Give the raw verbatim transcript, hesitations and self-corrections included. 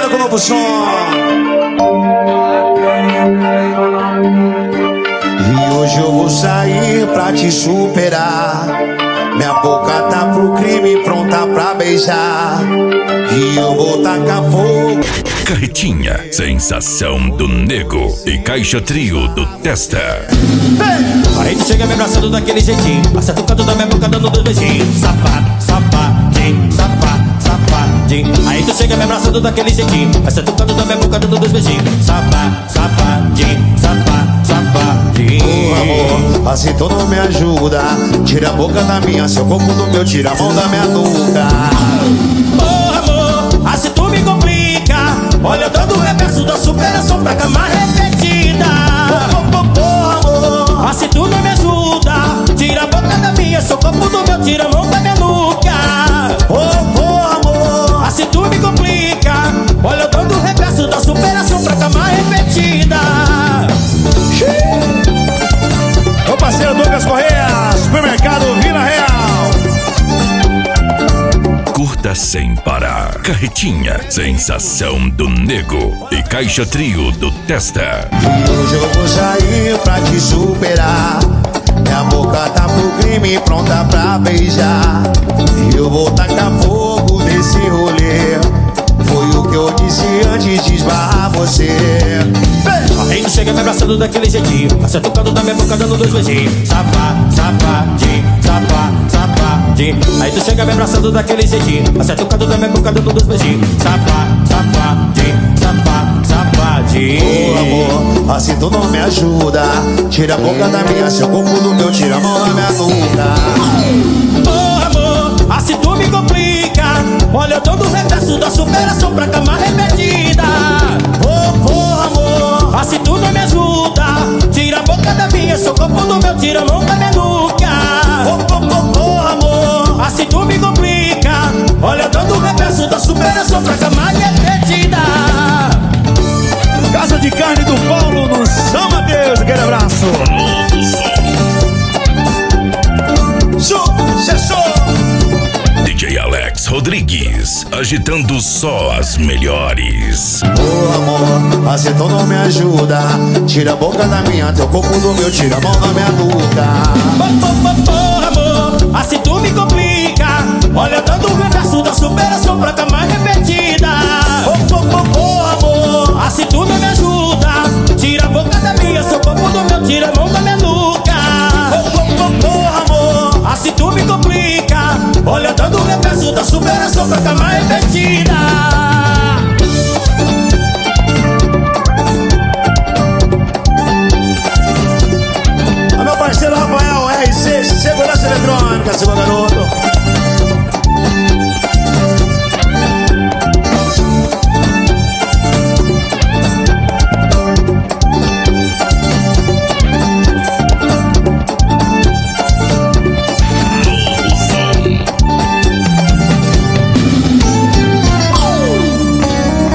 ligado com o novo som. E hoje eu vou sair pra te superar. Minha boca tá pro crime, pronta pra beijar. E eu vou tacar fogo. Carretinha, sensação do nego. E Caixa Trio do Testa. Aí tu chega me abraçando daquele jeitinho, acerta o canto da minha boca dando dois beijinhos. Safado, safadinho, safado, safadinho. Aí tu chega me abraçando daquele jeitinho, acerta o canto da minha boca dando dois beijinhos. Safado, safadinho, safado, safadinho. Oh, amor, assim tu não me ajuda. Tira a boca da minha, seu corpo do meu, tira a mão da minha nuca. Oh, amor, assim tu me complica. Olha, eu dando o reverso da superação pra cama repetida. Oh, oh, oh, amor, assim tu não me ajuda. Tira a boca da minha, seu corpo do meu, tira a mão da minha nuca. Oh, oh, amor, assim tu me complica. Olha, eu dando o reverso da superação pra cama repetida. Ô parceiro Douglas Correia, supermercado Vila Real. Curta sem parar. Carretinha, sensação do nego. E Caixa Trio do Testa. E hoje eu vou sair pra te superar. Minha boca tá pro crime, pronta pra beijar. E eu vou tacar fogo nesse rolê. Foi o que eu disse antes de esbarrar você. Aí tu chega me abraçando daquele jeitinho, acerta o canto da minha boca dando dois beijinhos. Safado, safadinho, safado, safadinho. Aí tu chega me abraçando daquele jeitinho, acerta o canto da minha boca dando dois beijinhos. Safado, safadinho, safado, safadinho. Oh, amor, assim tu não me ajuda. Tira a boca da minha, seu corpo do meu, tira a mão da minha nuca. Oh, amor, assim tu me complica. Olha, eu dando o reverso da superação pra cama repetida. Oh, oh, amor, assim tu não me ajuda. Tira a boca da minha, seu corpo do meu, tira a mão da minha nuca. Oh, oh, oh, oh, amor, assim tu me complica. Olha, eu dando o reverso da superação pra cama repetida. Casa de Carne do Paulo no São Mateus, aquele abraço. Sucesso! D J Alex Rodrigues, agitando só as melhores. Oh, amor, assim tu não me ajuda. Tira a boca da minha, teu corpo do meu, tira a mão da minha nuca. Oh, oh, oh, oh, amor, assim tu me complica. Olha, dando o reverso da superação pra cama repetida. Oh, oh, oh, oh, amor, assim tu não me ajuda. Tira a boca da minha, seu corpo do meu, tira a mão da minha nuca. Oh, oh, oh, oh, amor, assim tu me complica. Olha, dando o reverso da superação pra cama repetida.